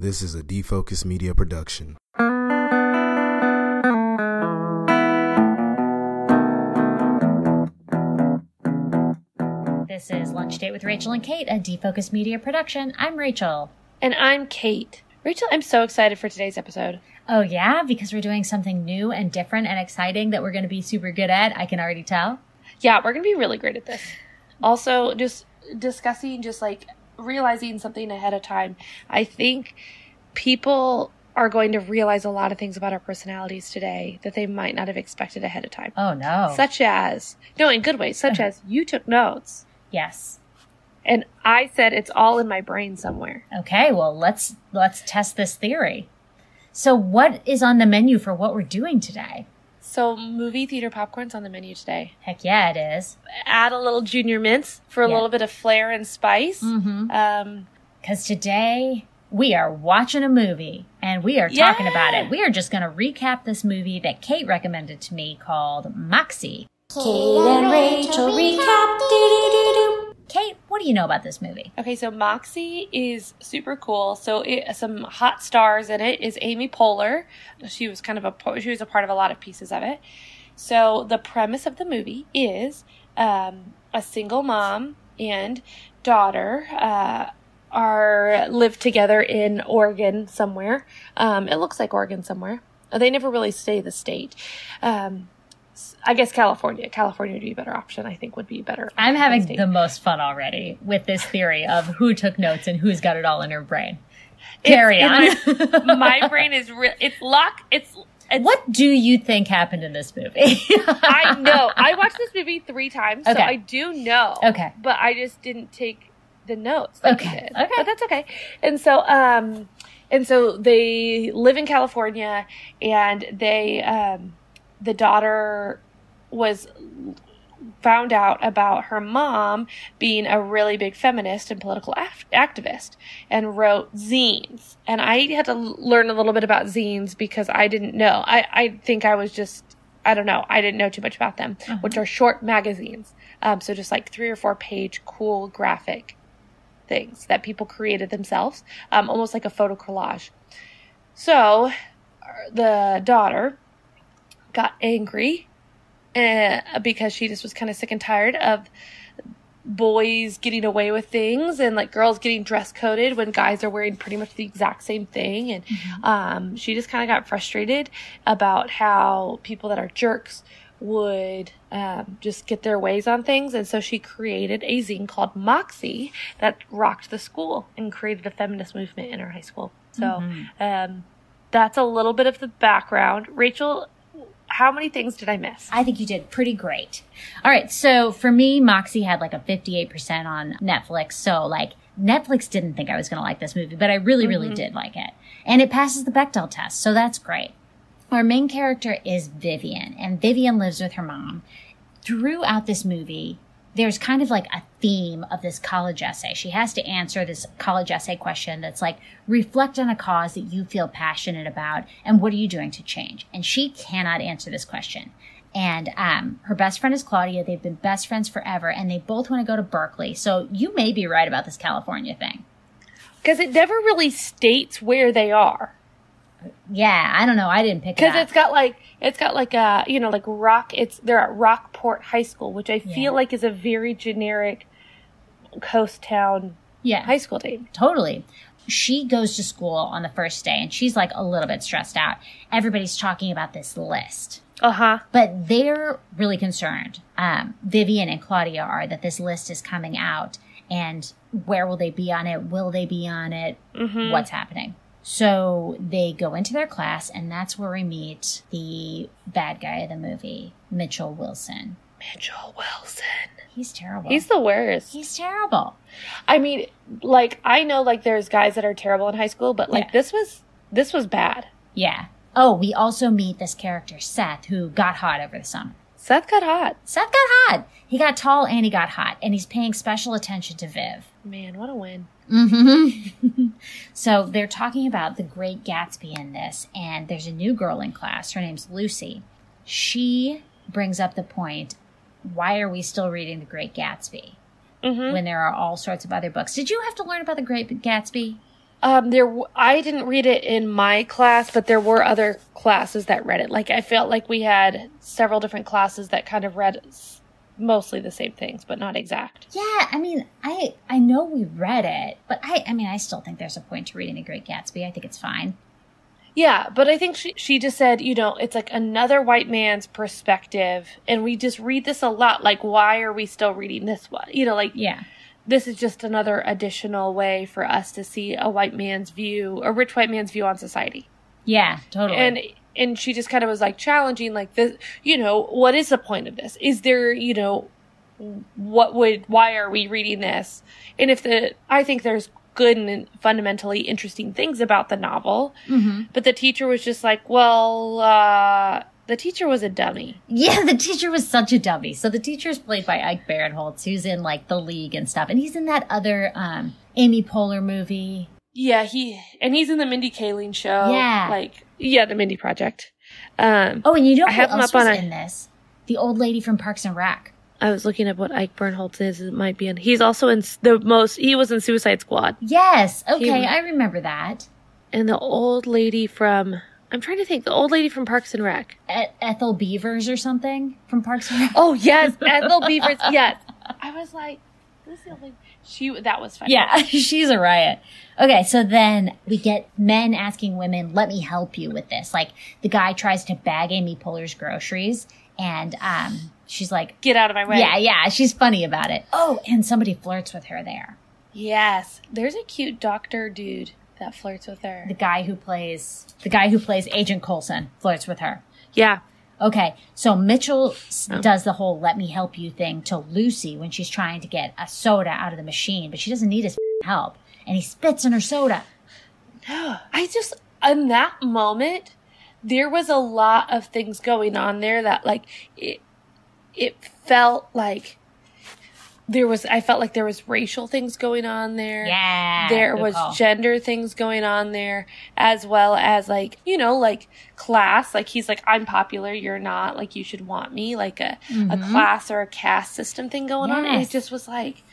This is a Defocus Media production. This is Lunch Date with Rachel and Kate, a Defocus Media production. I'm Rachel. And I'm Kate. Rachel, I'm so excited for today's episode. Oh yeah? Because we're doing something new and different and exciting that we're going to be super good at. I can already tell. Yeah, we're going to be really great at this. Also, just discussing, realizing something ahead of time. I think people are going to realize a lot of things about our personalities today that they might not have expected ahead of time. Oh no. Such as, no, in good ways, such as you took notes. Yes. And I said it's all in my brain somewhere. Okay, well, let's test this theory. So what is on the menu for what we're doing today? So movie theater popcorn's on the menu today. Heck yeah, it is. Add a little Junior Mints for a little bit of flair and spice. Mm-hmm. Because today we are watching a movie and we are talking about it. We are just going to recap this movie that Kate recommended to me called Moxie. Kate and Rachel recap. Do-do-do-do. Kate, what do you know about this movie? Okay, so Moxie is super cool. So some hot stars in it is Amy Poehler. She was a part of a lot of pieces of it. So the premise of the movie is a single mom and daughter live together in Oregon somewhere. It looks like Oregon somewhere. They never really say the state. I guess California. California would be a better option. I think would be better. I'm having the most fun already with this theory of who took notes and who's got it all in her brain. Carry on. My brain is real. It's luck. It's what do you think happened in this movie? I know. I watched this movie 3 times, so I do know. Okay. But I just didn't take the notes. Okay. Okay. But that's okay. And so they live in California, and the daughter was found out about her mom being a really big feminist and political activist and wrote zines. And I had to learn a little bit about zines because I didn't know. I think I was just, I don't know. I didn't know too much about them, which are short magazines. So just like 3 or 4 page cool graphic things that people created themselves, almost like a photo collage. So the daughter got angry because she just was kind of sick and tired of boys getting away with things and like girls getting dress coded when guys are wearing pretty much the exact same thing. And she just kind of got frustrated about how people that are jerks would just get their ways on things. And so she created a zine called Moxie that rocked the school and created a feminist movement in her high school. So that's a little bit of the background. Rachel, how many things did I miss? I think you did pretty great. All right. So for me, Moxie had like a 58% on Netflix. So like Netflix didn't think I was going to like this movie, but I really, really did like it. And it passes the Bechdel test. So that's great. Our main character is Vivian, and Vivian lives with her mom. Throughout this movie, there's kind of like a theme of this college essay. She has to answer this college essay question that's like, reflect on a cause that you feel passionate about, and what are you doing to change? And she cannot answer this question. And her best friend is Claudia. They've been best friends forever, and they both want to go to Berkeley. So you may be right about this California thing. Because it never really states where they are. Yeah, I don't know. I didn't pick it up. Because it's got like they're at Rockport High School, which I feel like is a very generic coast town high school name. Totally. She goes to school on the first day and she's like a little bit stressed out. Everybody's talking about this list. But they're really concerned. Vivian and Claudia are, that this list is coming out, and where will they be on it? Will they be on it? What's happening? So they go into their class, and that's where we meet the bad guy of the movie, Mitchell Wilson. Mitchell Wilson. He's terrible. He's the worst. He's terrible. I mean, like, I know, like, there's guys that are terrible in high school, but, like, this was bad. Yeah. Oh, we also meet this character, Seth, who got hot over the summer. Seth got hot. He got tall and he got hot, and he's paying special attention to Viv. Man, what a win. So they're talking about The Great Gatsby in this, and there's a new girl in class. Her name's Lucy. She brings up the point, why are we still reading The Great Gatsby when there are all sorts of other books? Did you have to learn about The Great Gatsby? I didn't read it in my class, but there were other classes that read it. Like, I felt like we had several different classes that kind of read mostly the same things, but not exact. Yeah, I mean, I know we read it, but I still think there's a point to reading The Great Gatsby. I think it's fine. Yeah, but I think she just said, it's like another white man's perspective, and we just read this a lot. Like, why are we still reading this one? Yeah. This is just another additional way for us to see a rich white man's view on society. Yeah, totally. And she just kind of was like challenging, like, this, what is the point of this? Is there, why are we reading this? And I think there's good and fundamentally interesting things about the novel, but the teacher was just like, the teacher was a dummy. Yeah, the teacher was such a dummy. So the teacher is played by Ike Barinholtz, who's in like The League and stuff, and he's in that other Amy Poehler movie. Yeah, he's in the Mindy Kaling show. Yeah, the Mindy Project. And you know who else was in this? The old lady from Parks and Rec. I was looking up what Ike Barinholtz is. It might be in. He's also in he was in Suicide Squad. Yes. Okay, I remember that. And the old lady from, I'm trying to think, the old lady from Parks and Rec. Ethel Beavers or something from Parks and Rec. Oh, yes. Ethel Beavers. Yes. I was like, this is the old lady. That was funny. Yeah, she's a riot. Okay, so then we get men asking women, let me help you with this. Like, the guy tries to bag Amy Poehler's groceries, and she's like, get out of my way. Yeah, she's funny about it. Oh, and somebody flirts with her there. Yes. There's a cute doctor dude that flirts with her. The guy who plays Agent Coulson flirts with her. Yeah. Okay, so Mitchell does the whole let me help you thing to Lucy when she's trying to get a soda out of the machine, but she doesn't need his help. And he spits in her soda. In that moment, there was a lot of things going on there that, like, it felt like I felt like there was racial things going on there. Yeah. There was gender things going on there, as well as, like, like class. Like, he's like, I'm popular, you're not. Like, you should want me. Like a class or a caste system thing going on. And it just was like,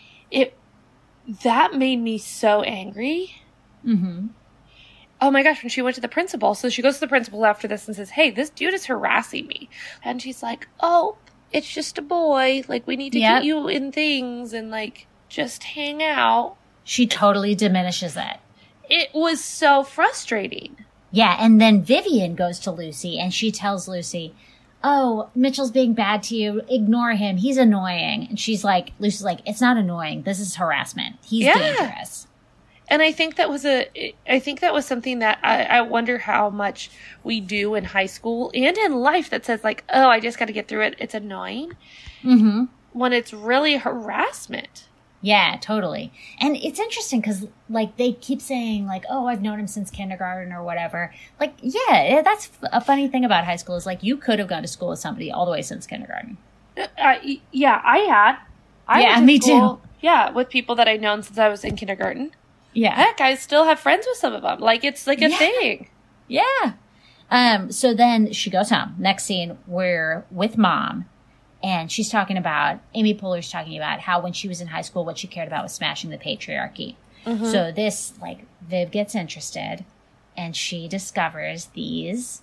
that made me so angry. Mm-hmm. Oh my gosh, when she went to the principal. So she goes to the principal after this and says, hey, this dude is harassing me. And she's like, oh, it's just a boy. Like, we need to get you in things and, like, just hang out. She totally diminishes it. It was so frustrating. Yeah, and then Vivian goes to Lucy and she tells Lucy, oh, Mitchell's being bad to you. Ignore him. He's annoying. And Lucy's like, it's not annoying. This is harassment. He's dangerous. And I think that was something that I wonder how much we do in high school and in life that says, like, oh, I just got to get through it. It's annoying. Mm-hmm. When it's really harassment. Yeah, totally. And it's interesting because, like, they keep saying, like, oh, I've known him since kindergarten or whatever. Like, yeah, that's a funny thing about high school is, like, you could have gone to school with somebody all the way since kindergarten. Yeah, I had. Me too. Yeah, with people that I'd known since I was in kindergarten. Yeah. Heck, I still have friends with some of them. Like, it's like a thing. Yeah. So then she goes home. Next scene, we're with Mom. And she's talking about, Amy Poehler's talking about how when she was in high school, what she cared about was smashing the patriarchy. Mm-hmm. So this, like, Viv gets interested. And she discovers these...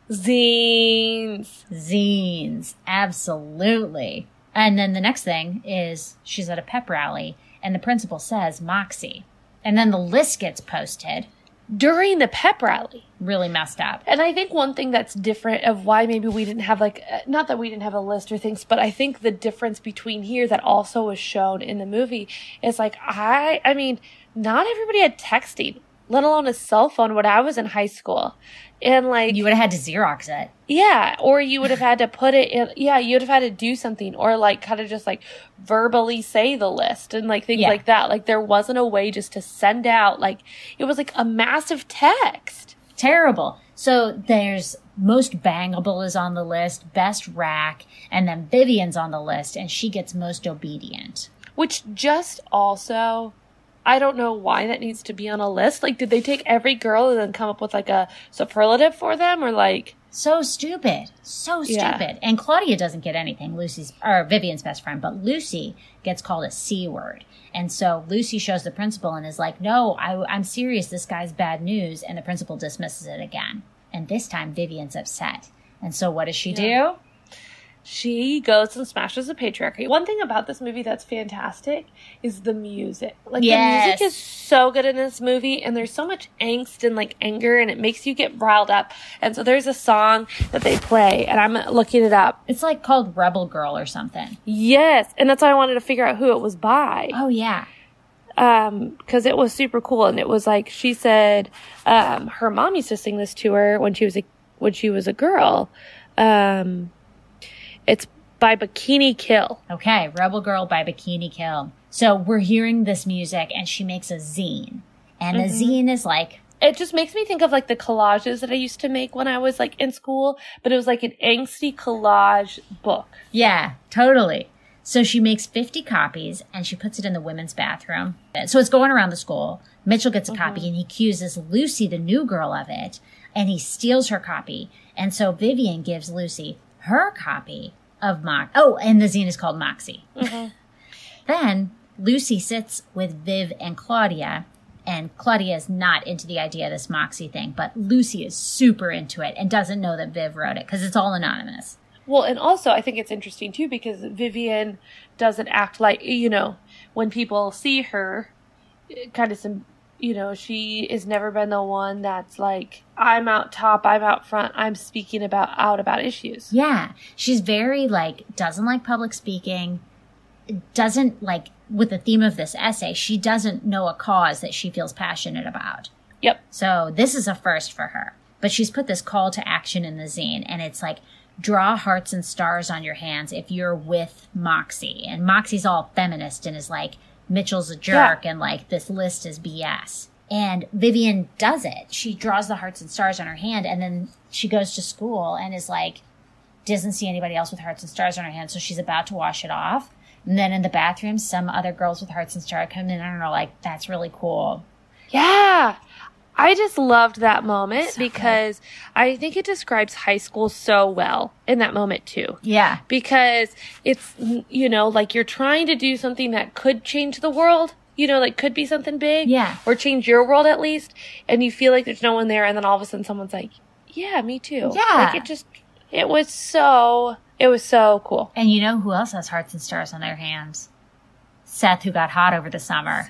Zines. Absolutely. And then the next thing is she's at a pep rally. And the principal says, Moxie. And then the list gets posted. During the pep rally. Really messed up. And I think one thing that's different of why maybe we didn't have, like, not that we didn't have a list or things, but I think the difference between here that also was shown in the movie is, like, I mean, not everybody had texting, let alone a cell phone when I was in high school. And, like... You would have had to Xerox it. Yeah, or you would have had to put it in... Yeah, you would have had to do something. Or, like, kind of just, like, verbally say the list and, like, things like that. Like, there wasn't a way just to send out, like... It was, like, a massive text. Terrible. So there's most bangable is on the list, best rack, and then Vivian's on the list, and she gets most obedient. Which just also... I don't know why that needs to be on a list. Like, did they take every girl and then come up with, like, a superlative for them? Or, like... So stupid. So stupid. Yeah. And Claudia doesn't get anything. Vivian's best friend, but Lucy gets called a C word. And so Lucy shows the principal and is like, no, I'm serious. This guy's bad news. And the principal dismisses it again. And this time Vivian's upset. And so what does she do? She goes and smashes the patriarchy. One thing about this movie that's fantastic is the music. Like, the music is so good in this movie, and there's so much angst and, like, anger, and it makes you get riled up. And so there's a song that they play, and I'm looking it up. It's like called Rebel Girl or something. Yes, and that's why I wanted to figure out who it was by. Oh, yeah. Because it was super cool, and it was like, she said, her mom used to sing this to her when she was a girl. It's by Bikini Kill. Okay, Rebel Girl by Bikini Kill. So we're hearing this music, and she makes a zine. And a zine is like... It just makes me think of, like, the collages that I used to make when I was, like, in school. But it was, like, an angsty collage book. Yeah, totally. So she makes 50 copies, and she puts it in the women's bathroom. So it's going around the school. Mitchell gets a copy, and he accuses Lucy, the new girl, of it. And he steals her copy. And so Vivian gives Lucy her copy of and the zine is called Moxie. Then Lucy sits with Viv and Claudia is not into the idea of this Moxie thing, but Lucy is super into it and doesn't know that Viv wrote it because it's all anonymous. Well, and also I think it's interesting too because Vivian doesn't act like, when people see her, kind of some, she has never been the one that's like, I'm out top, I'm out front, I'm speaking out about issues. Yeah. She's very, doesn't like public speaking, doesn't, with the theme of this essay, she doesn't know a cause that she feels passionate about. Yep. So this is a first for her. But she's put this call to action in the zine, and it's like, draw hearts and stars on your hands if you're with Moxie. And Moxie's all feminist and is like, Mitchell's a jerk, and this list is BS. And Vivian does it. She draws the hearts and stars on her hand, and then she goes to school and is like, doesn't see anybody else with hearts and stars on her hand, so she's about to wash it off. And then in the bathroom, some other girls with hearts and stars come in and are like, that's really cool. Yeah. I just loved that moment because I think it describes high school so well in that moment too. Yeah. Because it's, you're trying to do something that could change the world, could be something big. Yeah. Or change your world at least. And you feel like there's no one there. And then all of a sudden someone's like, yeah, me too. Yeah. It was so cool. And you know who else has hearts and stars on their hands? Seth, who got hot over the summer.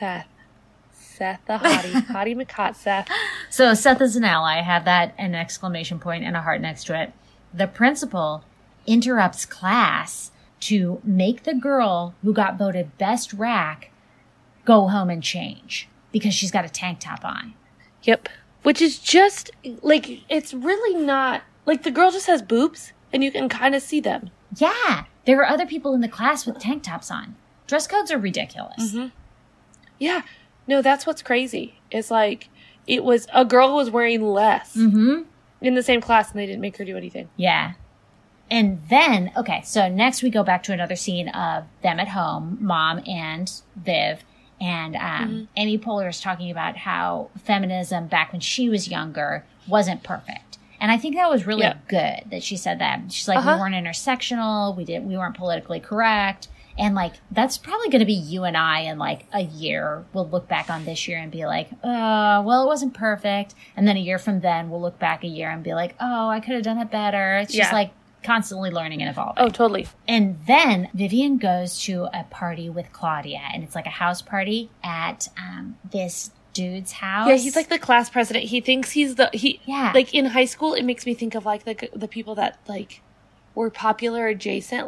Seth the hottie. Hottie McHot Seth. So Seth is an ally. I have that, an exclamation point and a heart next to it. The principal interrupts class to make the girl who got voted best rack go home and change because she's got a tank top on. Yep. Which is just, it's really not, the girl just has boobs and you can kind of see them. Yeah. There are other people in the class with tank tops on. Dress codes are ridiculous. Mm-hmm. Yeah. No, that's what's crazy. It's it was a girl was wearing less in the same class and they didn't make her do anything. Yeah. And then, so next we go back to another scene of them at home, Mom and Viv. And Amy Poehler is talking about how feminism back when she was younger wasn't perfect. And I think that was really good that she said that. She's like, we weren't intersectional. We weren't politically correct. And that's probably going to be you and I in a year. We'll look back on this year and be like, well, it wasn't perfect. And then a year from then, we'll look back a year and be like, oh, I could have done it better. It's just constantly learning and evolving. Oh, totally. And then Vivian goes to a party with Claudia, and it's like a house party at this dude's house. Yeah, he's the class president. He thinks he's in high school, it makes me think of the people that were popular adjacent,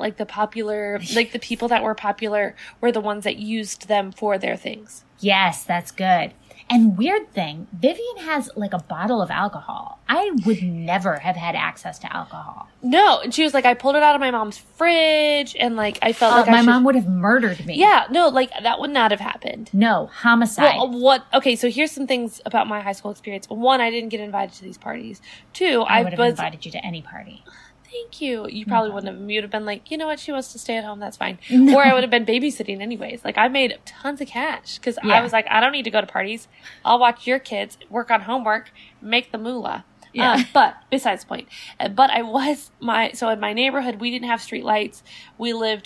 the people that were popular were the ones that used them for their things. Yes, that's good. And weird thing, Vivian has a bottle of alcohol. I would never have had access to alcohol. No, and she was like, I pulled it out of my mom's fridge, and I felt like my mom would have murdered me. Yeah, no, that would not have happened. No, homicide. Well, okay, so here's some things about my high school experience. One, I didn't get invited to these parties. Two, I would have invited you to any party. Thank you. You probably wouldn't have. You'd have been like, you know what? She wants to stay at home. That's fine. No. Or I would have been babysitting anyways. I made tons of cash because I was like, I don't need to go to parties. I'll watch your kids work on homework, make the moolah. Yeah. But besides the point. But so in my neighborhood, we didn't have street lights. We lived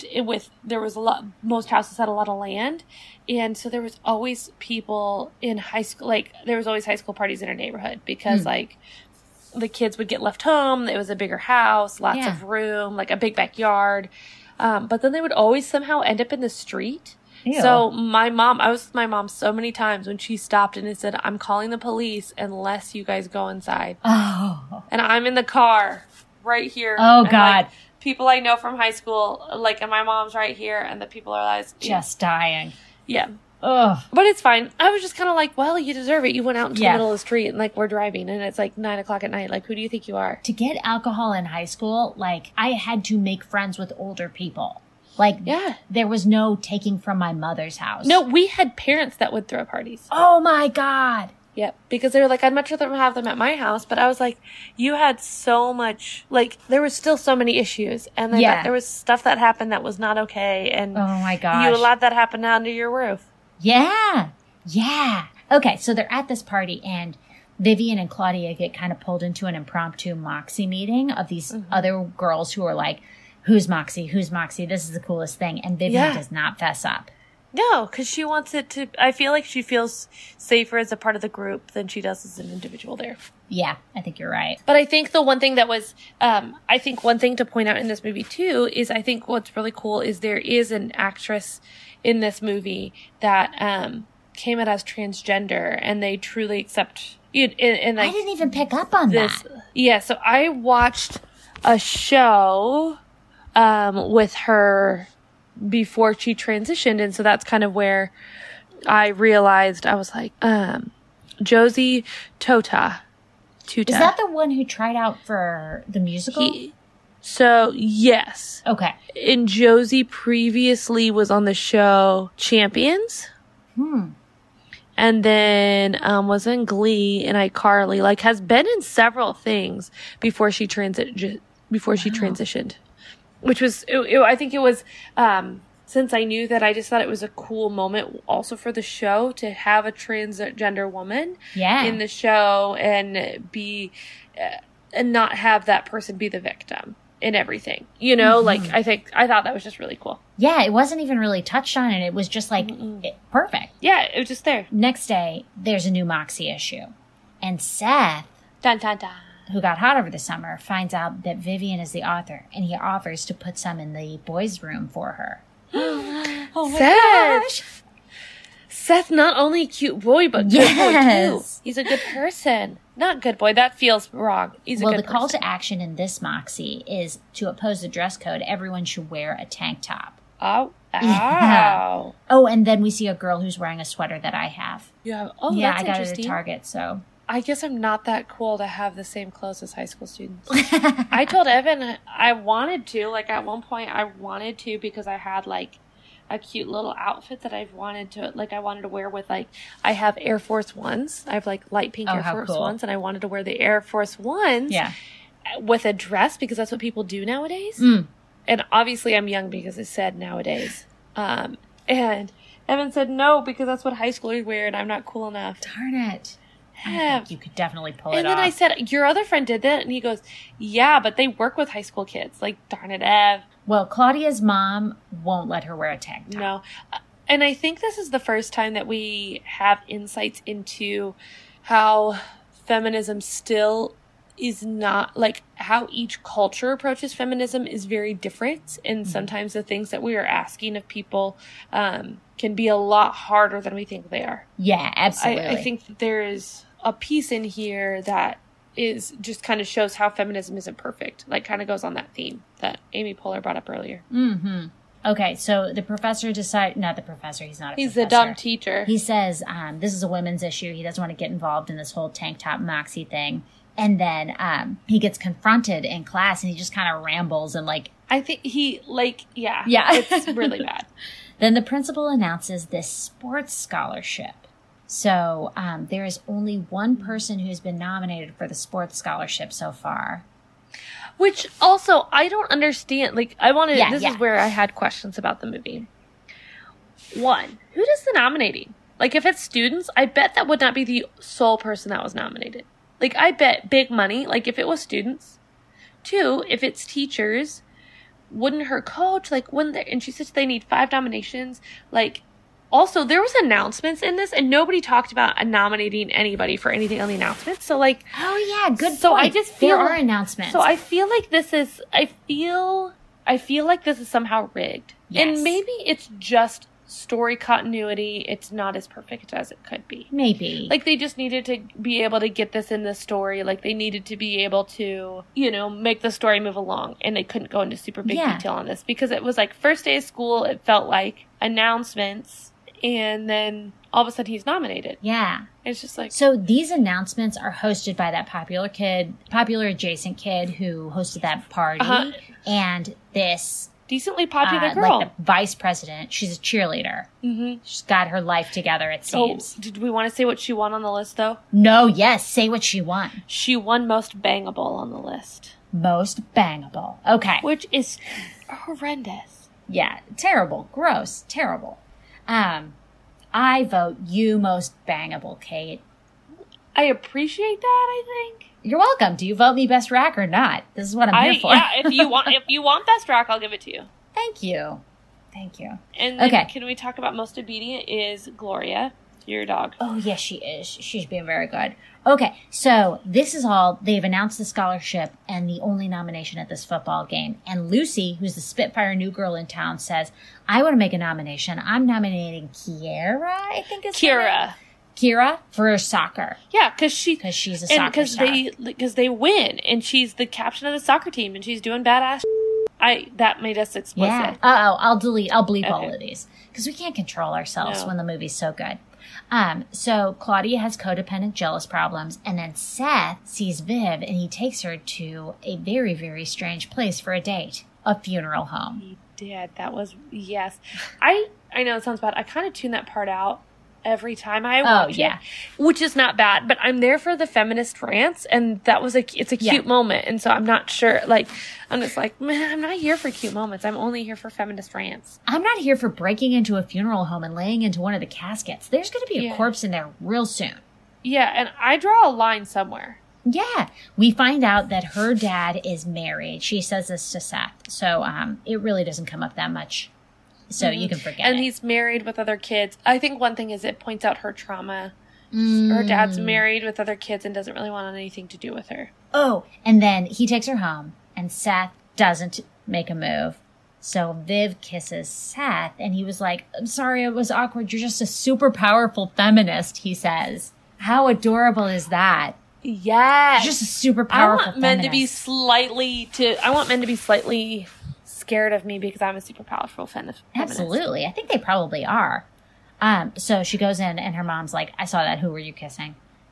most houses had a lot of land. And so there was always people in high school, like there was always high school parties in our neighborhood because like the kids would get left home. It was a bigger house, lots of room, like a big backyard. But then they would always somehow end up in the street. Ew. So I was with my mom so many times when she stopped and it said, I'm calling the police unless you guys go inside. Oh. And I'm in the car right here. Oh, and, God. like, people I know from high school, like, and my mom's right here, and the people are like, Just dying. yeah. Ugh. But it's fine. I was just kind of like, well, you deserve it. You went out into Yeah. the middle of the street and like we're driving and it's like 9:00 at night. Like, who do you think you are? To get alcohol in high school, like, I had to make friends with older people. Like, Yeah. there was no taking from my mother's house. No, we had parents that would throw parties. Oh, my God. Yep. Because they were like, I'd much rather have them at my house. But I was like, you had so much, like, there was still so many issues. And then Yeah. there was stuff that happened that was not okay. And Oh, my gosh. you allowed that happen under your roof. Yeah. Yeah. Okay, so they're at this party and Vivian and Claudia get kind of pulled into an impromptu Moxie meeting of these other girls who are like, who's Moxie? Who's Moxie? This is the coolest thing. And Vivian Yeah. does not fess up. No, because she wants it to, I feel like she feels safer as a part of the group than she does as an individual there. Yeah, I think you're right. But I think the one thing that was, I think one thing to point out in this movie too is I think what's really cool is there is an actress in this movie that came out as transgender and they truly accept it. And like I didn't even pick up on this, that. yeah. So I watched a show with her before she transitioned, and so that's kind of where I realized I was like, Josie Tuta. Is that the one who tried out for the musical? So, yes. Okay. And Josie previously was on the show Champions. And then was in Glee and iCarly. Like, has been in several things before she transitioned. Which was, I think it was, since I knew that, I just thought it was a cool moment also for the show to have a transgender woman in the show and be, and not have that person be the victim in everything. You know, like, I thought that was just really cool. Yeah, it wasn't even really touched on and it was just like perfect. Yeah, it was just there. Next day, there's a new Moxie issue. And Seth, Dun, dun, dun. who got hot over the summer, finds out that Vivian is the author and he offers to put some in the boys' room for her. Oh my gosh. Seth, not only a cute boy, but good boy too. He's a good person. Not good boy. That feels wrong. He's a good person. Well, the call to action in this Moxie is to oppose the dress code. Everyone should wear a tank top. Oh, Yeah. Oh, and then we see a girl who's wearing a sweater that I have. Yeah. Oh, Yeah, that's I got it interesting. at Target, so. I guess I'm not that cool to have the same clothes as high school students. I told Evan I wanted to. Like, at one point, I wanted to because I had, like, a cute little outfit that I wanted to wear with, like, I have Air Force Ones. I have, like, light pink Air Force Ones, and I wanted to wear the Air Force Ones with a dress because that's what people do nowadays. And obviously I'm young because it said nowadays. And Evan said no because that's what high schoolers wear and I'm not cool enough. Darn it. I Yeah. think you could definitely pull it And off. then I said, your other friend did that? And he goes, yeah, but they work with high school kids. Like, darn it, Ev. Well, Claudia's mom won't let her wear a tank top. No. And I think this is the first time that we have insights into how feminism still is not, like, how each culture approaches feminism is very different. And sometimes the things that we are asking of people can be a lot harder than we think they are. Yeah, absolutely. I think that there is a piece in here that is just kind of shows how feminism isn't perfect. Like, kind of goes on that theme that Amy Poehler brought up earlier. Okay, so the professor not the professor, he's not a He's professor. the dumb teacher. He says this is a women's issue. He doesn't want to get involved in this whole tank top Moxie thing. And then he gets confronted in class and he just kind of rambles and like... I think he, like, yeah. It's really bad. Then the principal announces this sports scholarship. So there is only one person who's been nominated for the sports scholarship so far. Which also, I don't understand. Like, this is where I had questions about the movie. One, who does the nominating? Like, if it's students, I bet that would not be the sole person that was nominated. Like, I bet big money, like, if it was students. 2, if it's teachers, wouldn't her coach, like, wouldn't there, and she said they need 5 nominations. Like, also, there was announcements in this, and nobody talked about nominating anybody for anything on the announcements. So, like... Oh, yeah, good so point. I just feel there are like, announcements. So I feel like this is... I feel like this is somehow rigged. Yes. And maybe it's just story continuity. It's not as perfect as it could be. Maybe. Like, they just needed to be able to get this in the story. Like, they needed to be able to, you know, make the story move along. And they couldn't go into super big detail on this. Because it was like, first day of school, it felt like announcements. And then all of a sudden he's nominated. Yeah. It's just like... So these announcements are hosted by that popular adjacent kid who hosted that party. And this... decently popular girl. Like the vice president. She's a cheerleader. Mm-hmm. She's got her life together, it seems. Oh, did we want to say what she won on the list, though? No, yes. Say what she won. She won most bangable on the list. Most bangable. Okay. Which is horrendous. Yeah. Terrible. Gross. Terrible. I vote you most bangable, Kate. I appreciate that, I think. You're welcome. Do you vote me best rack or not? This is what I'm here for. Yeah, if you want best rack, I'll give it to you. Thank you. Thank you. And then can we talk about most obedient is Gloria, your dog. Oh, yes, she is. She's being very good. Okay, so this is all, they've announced the scholarship and the only nomination at this football game. And Lucy, who's the Spitfire new girl in town, says, I want to make a nomination. I'm nominating Kiera, I think is her name. Kira for soccer. Yeah, because she's a soccer star. Because they win, and she's the captain of the soccer team, and she's doing badass. That made us explicit. Yeah. I'll bleep all of these because we can't control ourselves when the movie's so good. So Claudia has codependent jealous problems, and then Seth sees Viv, and he takes her to a very, very strange place for a date, a funeral home. He did. That was yes. I know it sounds bad. I kind of tune that part out every time I watch it, which is not bad, but I'm there for the feminist rants, and that was it's a cute moment, and so I'm not sure, like, I'm just like, man, I'm not here for cute moments, I'm only here for feminist rants. I'm not here for breaking into a funeral home and laying into one of the caskets. There's going to be a corpse in there real soon. Yeah, and I draw a line somewhere. Yeah, we find out that her dad is married. She says this to Seth, so it really doesn't come up that much. So you can forget and it. He's married with other kids. I think one thing is it points out her trauma. Her dad's married with other kids and doesn't really want anything to do with her. Oh, and then he takes her home, and Seth doesn't make a move. So Viv kisses Seth, and he was like, I'm sorry, it was awkward. You're just a super powerful feminist, he says. How adorable is that? Yes. You're just a super powerful I want men feminist. I want men to be slightly scared of me because I'm a super powerful feminist. Absolutely. I think they probably are. So she goes in and her mom's like, I saw that. Who were you kissing?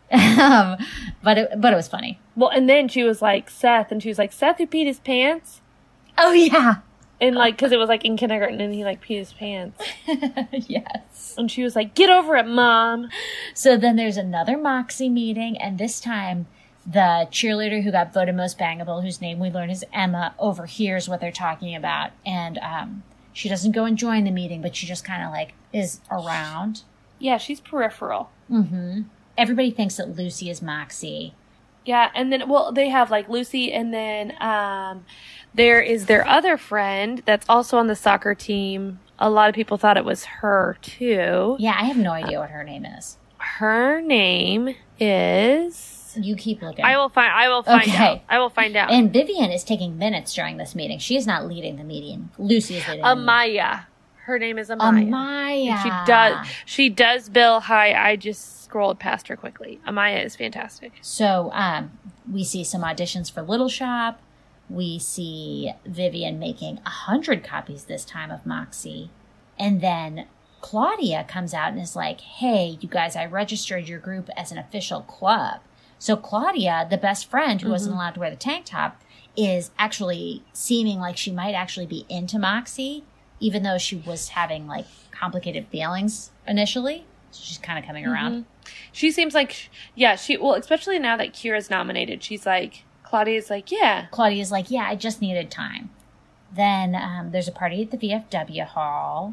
But it was funny. Well, and then she was like, Seth, and she was like, Seth who peed his pants? Oh, yeah. And like, cause it was like in kindergarten and he like peed his pants. Yes. And she was like, get over it, Mom. So then there's another Moxie meeting, and this time the cheerleader who got voted most bangable, whose name we learn is Emma, overhears what they're talking about. And she doesn't go and join the meeting, but she just kind of like is around. Yeah, she's peripheral. Mm-hmm. Everybody thinks that Lucy is Moxie. Yeah, and then, well, they have like Lucy, and then there is their other friend that's also on the soccer team. A lot of people thought it was her, too. Yeah, I have no idea what her name is. Her name is... You keep looking. I will find out. I will find out. And Vivian is taking minutes during this meeting. She is not leading the meeting. Lucy is leading the meeting. Amaya. Her name is Amaya. Amaya. She does bill high. I just scrolled past her quickly. Amaya is fantastic. So, we see some auditions for Little Shop. We see Vivian making 100 copies this time of Moxie. And then Claudia comes out and is like, hey, you guys, I registered your group as an official club. So Claudia, the best friend who wasn't allowed to wear the tank top, is actually seeming like she might actually be into Moxie, even though she was having like complicated feelings initially. So she's kind of coming around. She seems like, especially now that Kira's nominated, she's like, Claudia's like, yeah. Claudia's like, yeah, I just needed time. Then there's a party at the VFW hall.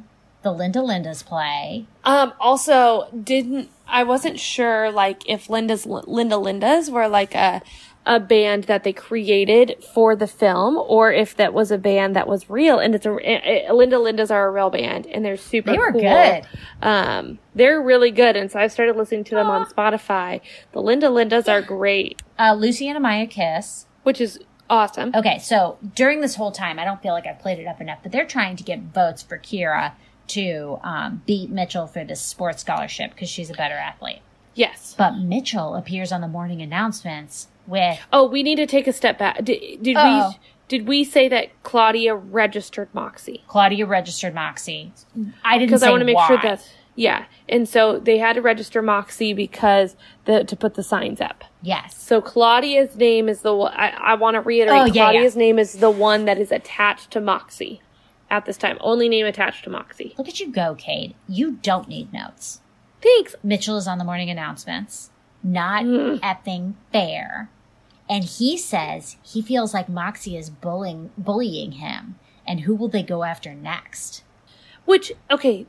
the Linda Lindas play. Also, I wasn't sure, like, if Linda Lindas were, like, a band that they created for the film, or if that was a band that was real. And Linda Lindas are a real band, and they're super cool. They were good. They're really good, and so I started listening to them on Spotify. The Linda Lindas are great. Lucy and Amaya kiss. Which is awesome. Okay, so during this whole time, I don't feel like I've played it up enough, but they're trying to get votes for Kira to beat Mitchell for this sports scholarship because she's a better athlete. Yes. But Mitchell appears on the morning announcements with... Oh, we need to take a step back. Did we say that Claudia registered Moxie? Claudia registered Moxie. I didn't say because I want to make why. sure that's... Yeah. And so they had to register Moxie because to put the signs up. Yes. So Claudia's name is the one... I want to reiterate. Claudia's name is the one that is attached to Moxie at this time. Only name attached to Moxie. Look at you go, Cade. You don't need notes. Thanks. Mitchell is on the morning announcements. Not effing fair. And he says he feels like Moxie is bullying him. And who will they go after next? Which, okay,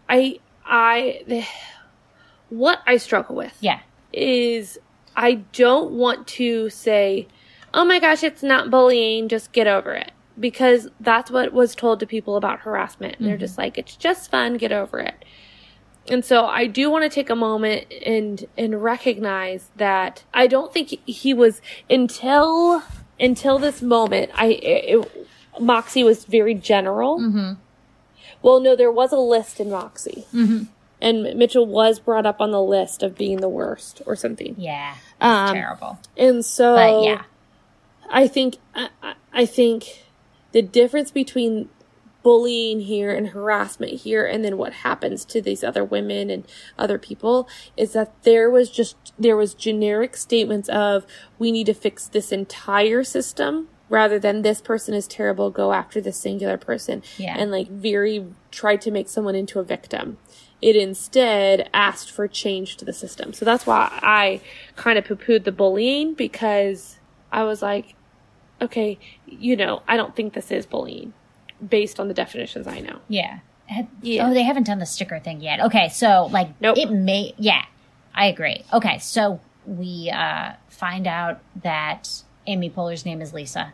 what I struggle with is I don't want to say, oh my gosh, it's not bullying, just get over it. Because that's what was told to people about harassment. And they're just like, it's just fun, get over it. And so I do want to take a moment and recognize that I don't think he was until this moment. Moxie was very general. Mm-hmm. Well, no, there was a list in Moxie, and Mitchell was brought up on the list of being the worst or something. Yeah, it's terrible. And so, but yeah, I think the difference between bullying here and harassment here and then what happens to these other women and other people is that there was generic statements of we need to fix this entire system rather than this person is terrible, go after this singular person. And like very tried to make someone into a victim. It instead asked for change to the system. So that's why I kind of poo-pooed the bullying, because I was like, okay, I don't think this is bullying based on the definitions I know. Yeah. Oh, they haven't done the sticker thing yet. Okay, so nope. I agree. Okay, so we find out that Amy Poehler's name is Lisa.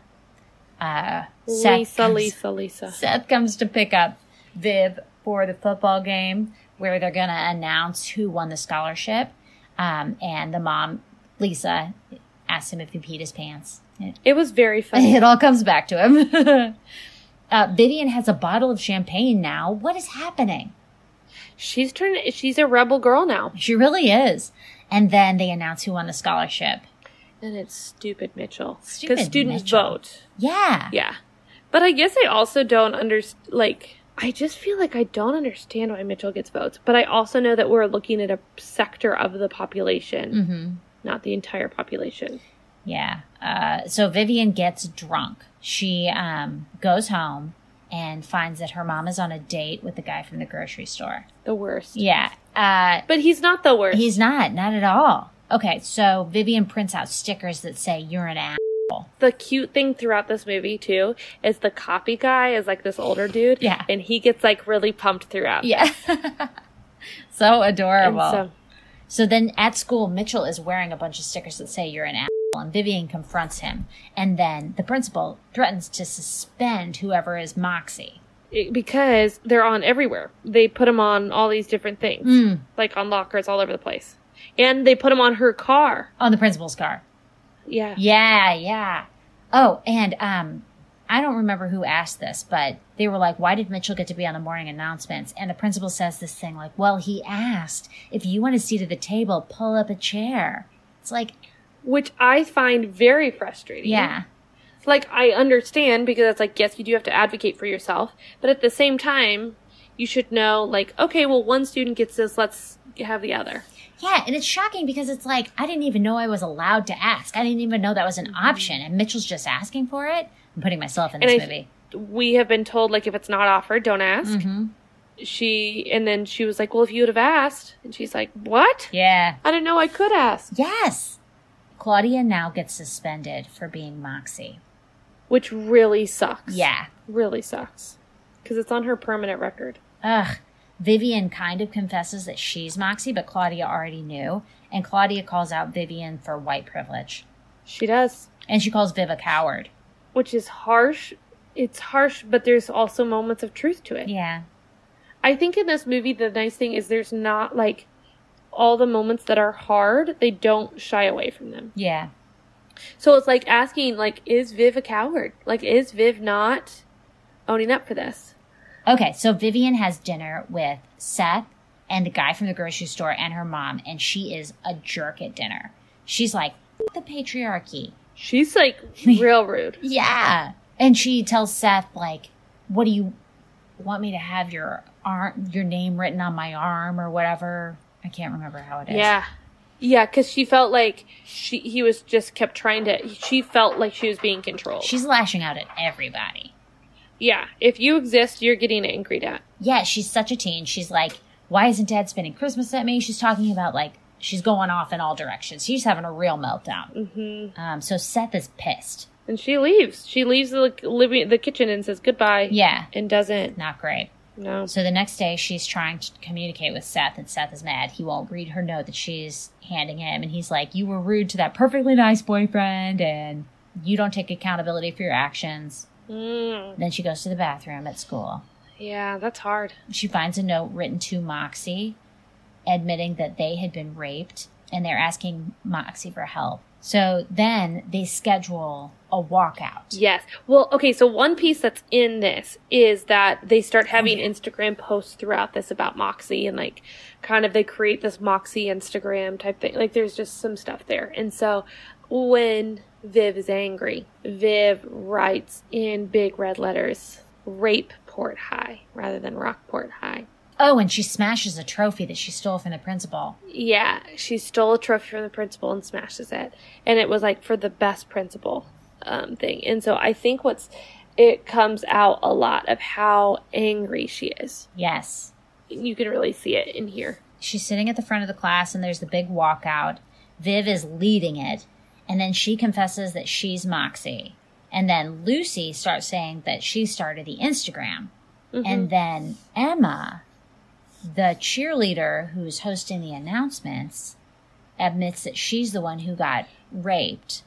Lisa. Seth comes to pick up Viv for the football game where they're going to announce who won the scholarship. And the mom, Lisa, asks him if he peed his pants. It was very funny. It all comes back to him. Vivian has a bottle of champagne now. What is happening? She's a rebel girl now. She really is. And then they announce who won the scholarship. And it's stupid Mitchell. Because students vote. Yeah. Yeah. But I guess I also don't I just feel like I don't understand why Mitchell gets votes. But I also know that we're looking at a sector of the population, not the entire population. Yeah. So Vivian gets drunk. She goes home and finds that her mom is on a date with the guy from the grocery store. The worst. Yeah. But he's not the worst. He's not at all. Okay, so Vivian prints out stickers that say, you're an asshole. The cute thing throughout this movie, too, is the copy guy is like this older dude. Yeah. And he gets like really pumped throughout. Yeah. So adorable. So then at school, Mitchell is wearing a bunch of stickers that say, you're an asshole. And Vivian confronts him. And then the principal threatens to suspend whoever is Moxie. Because they're on everywhere. They put them on all these different things. Like on lockers all over the place. And they put them on her car. On the principal's car. Yeah. Yeah. Oh, and I don't remember who asked this, but they were like, why did Mitchell get to be on the morning announcements? And the principal says this thing like, well, he asked, if you want a seat at the table, pull up a chair. It's like... Which I find very frustrating. Yeah. Like, I understand, because it's like, yes, you do have to advocate for yourself. But at the same time, you should know, like, okay, well, one student gets this, let's have the other. Yeah, and it's shocking because it's like, I didn't even know I was allowed to ask. I didn't even know that was an option. And Mitchell's just asking for it. I'm putting myself in this movie. We have been told, like, if it's not offered, don't ask. And then she was like, well, if you would have asked. And she's like, what? Yeah. I didn't know I could ask. Yes. Claudia now gets suspended for being Moxie. Which really sucks. Yeah. Really sucks. Because it's on her permanent record. Ugh. Vivian kind of confesses that she's Moxie, but Claudia already knew. And Claudia calls out Vivian for white privilege. She does. And she calls Viv a coward. Which is harsh. It's harsh, but there's also moments of truth to it. Yeah. I think in this movie, the nice thing is there's not, like, all the moments that are hard, they don't shy away from them. Yeah. So it's like asking, like, is Viv a coward? Like, is Viv not owning up for this? Okay, so Vivian has dinner with Seth and the guy from the grocery store and her mom, and she is a jerk at dinner. She's like, "F- the patriarchy." She's, like, real rude. Yeah. And she tells Seth, like, what do you want me to have your name written on my arm or whatever? I can't remember how it is. Yeah. Yeah, because she felt like he was just kept trying to, she felt like she was being controlled. She's lashing out at everybody. Yeah, if you exist, you're getting angry at. Yeah, she's such a teen. She's like, why isn't Dad spending Christmas at me? She's talking about, like, she's going off in all directions. She's having a real meltdown. Mm-hmm. So Seth is pissed. And she leaves. She leaves the kitchen and says goodbye. Yeah. And doesn't. Not great. No. So the next day, she's trying to communicate with Seth, and Seth is mad. He won't read her note that she's handing him, and he's like, you were rude to that perfectly nice boyfriend, and you don't take accountability for your actions. Then she goes to the bathroom at school. Yeah, that's hard. She finds a note written to Moxie, admitting that they had been raped, and they're asking Moxie for help. So then they schedule a walkout. Yes. Well, okay, so one piece that's in this is that they start having Instagram posts throughout this about Moxie, and, like, kind of they create this Moxie Instagram type thing. Like, there's just some stuff there. And so when Viv is angry, Viv writes in big red letters, "Rape Port High," rather than Rockport High. Oh, and she smashes a trophy that she stole from the principal. Yeah, she stole a trophy from the principal and smashes it. And it was, like, for the best principal thing. And so I think it comes out a lot of how angry she is. Yes. You can really see it in here. She's sitting at the front of the class, and there's the big walkout. Viv is leading it, and then she confesses that she's Moxie. And then Lucy starts saying that she started the Instagram. Mm-hmm. And then Emma, the cheerleader who's hosting the announcements, admits that she's the one who got raped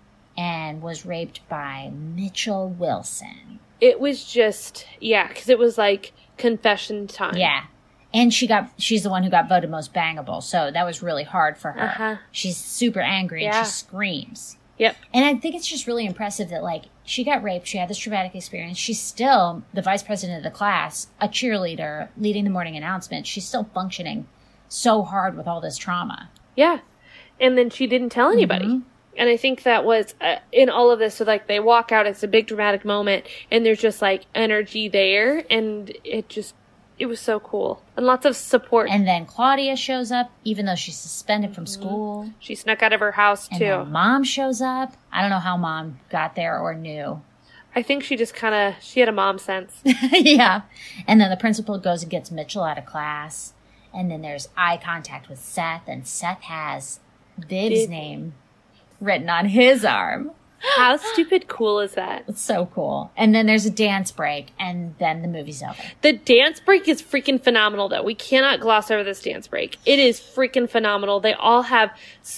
and was raped by Mitchell Wilson. It was just, yeah, because it was like confession time. Yeah. And she's the one who got voted most bangable, so that was really hard for her. Uh-huh. She's super angry and she screams. Yep. And I think it's just really impressive that, like, she got raped, she had this traumatic experience, she's still the vice president of the class, a cheerleader, leading the morning announcement. She's still functioning so hard with all this trauma. Yeah. And then she didn't tell anybody. Mm-hmm. And I think that was, in all of this, so, like, they walk out, it's a big dramatic moment, and there's just, like, energy there, and it was so cool. And lots of support. And then Claudia shows up, even though she's suspended from school. She snuck out of her house, too. And then Mom shows up. I don't know how Mom got there or knew. I think she just she had a mom sense. Yeah. And then the principal goes and gets Mitchell out of class. And then there's eye contact with Seth, and Seth has Viv's name written on his arm. How stupid cool is that? It's so cool. And then there's a dance break, and then the movie's over. The dance break is freaking phenomenal, though. We cannot gloss over this dance break. It is freaking phenomenal. They all have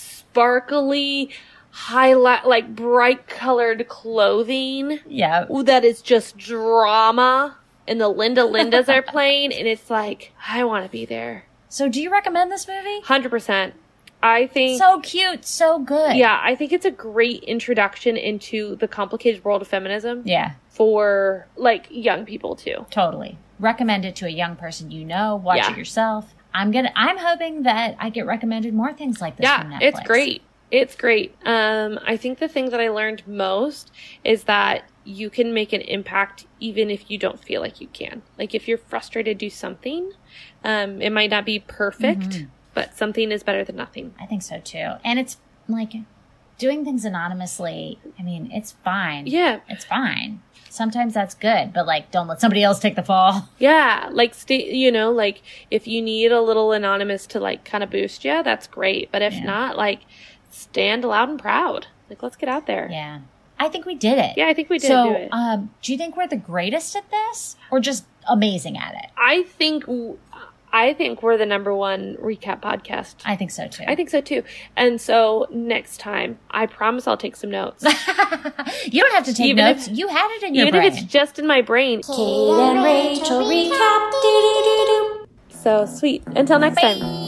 sparkly, highlight, like, bright-colored clothing. Yeah. Ooh, that is just drama. And the Lindas are playing, and it's like, I want to be there. So do you recommend this movie? 100%. I think... So cute, so good. Yeah, I think it's a great introduction into the complicated world of feminism. Yeah. For, like, young people, too. Totally. Recommend it to a young person you know. Watch it yourself. I'm hoping that I get recommended more things like this from Netflix. Yeah, it's great. It's great. I think the thing that I learned most is that you can make an impact even if you don't feel like you can. Like, if you're frustrated, do something. It might not be perfect, but something is better than nothing. I think so, too. And it's, like, doing things anonymously, I mean, it's fine. Yeah. It's fine. Sometimes that's good, but, like, don't let somebody else take the fall. Yeah. Like, like, if you need a little anonymous to, like, kind of boost you, that's great. But if not, like, stand loud and proud. Like, let's get out there. Yeah. I think we did it. Yeah, I think we did do it. So, do you think we're the greatest at this? Or just amazing at it? I think I think we're the number one recap podcast. I think so too. I think so too. And so next time, I promise I'll take some notes. You don't have to take notes. You had it in your brain. Even if it's just in my brain. Kate and Rachel recap. Do do do do. So sweet. Until next time.